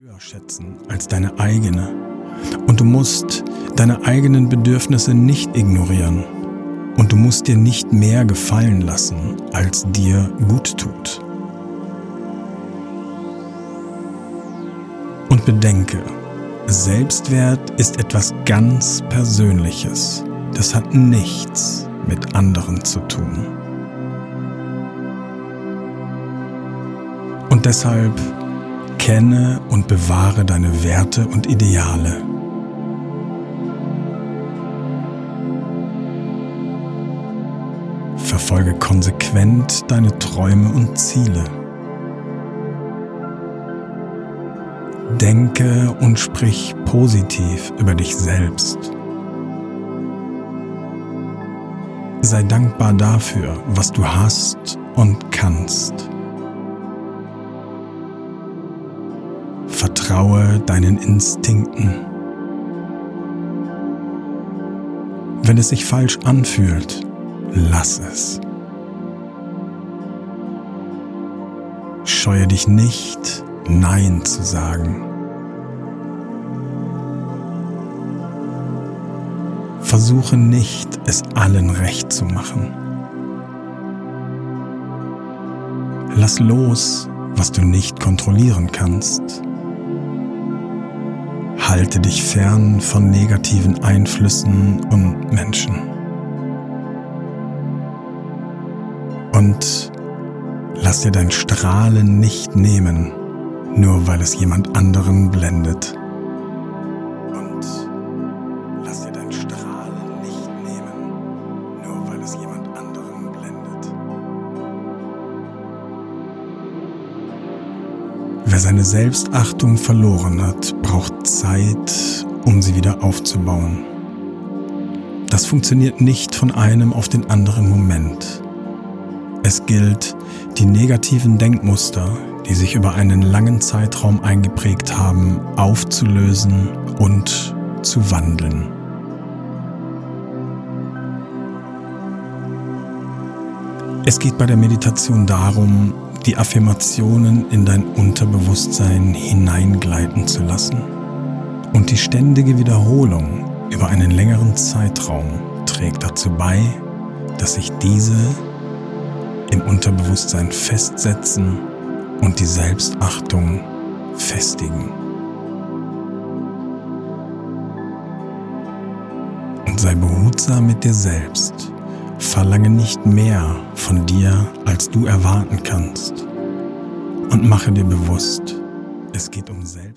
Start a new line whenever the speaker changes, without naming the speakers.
höher schätzen als deine eigene. Und du musst deine eigenen Bedürfnisse nicht ignorieren. Und du musst dir nicht mehr gefallen lassen, als dir gut tut. Und bedenke, Selbstwert ist etwas ganz Persönliches. Das hat nichts mit anderen zu tun. Und deshalb kenne und bewahre deine Werte und Ideale. Verfolge konsequent deine Träume und Ziele. Denke und sprich positiv über dich selbst. Sei dankbar dafür, was du hast und kannst. Vertraue deinen Instinkten. Wenn es sich falsch anfühlt, lass es. Scheue dich nicht, Nein zu sagen. Versuche nicht, es allen recht zu machen. Lass los, was du nicht kontrollieren kannst. Halte dich fern von negativen Einflüssen und Menschen. Und lass dir dein Strahlen nicht nehmen, nur weil es jemand anderen blendet. Und lass dir dein Strahlen nicht nehmen, nur weil es jemand anderen blendet. Wer seine Selbstachtung verloren hat, braucht Zeit, um sie wieder aufzubauen. Das funktioniert nicht von einem auf den anderen Moment. Es gilt, die negativen Denkmuster, die sich über einen langen Zeitraum eingeprägt haben, aufzulösen und zu wandeln. Es geht bei der Meditation darum, die Affirmationen in dein Unterbewusstsein hineingleiten zu lassen. Und die ständige Wiederholung über einen längeren Zeitraum trägt dazu bei, dass sich diese im Unterbewusstsein festsetzen und die Selbstachtung festigen. Und sei behutsam mit dir selbst. Verlange nicht mehr von dir, als du erwarten kannst. Und mache dir bewusst, es geht um Selbst.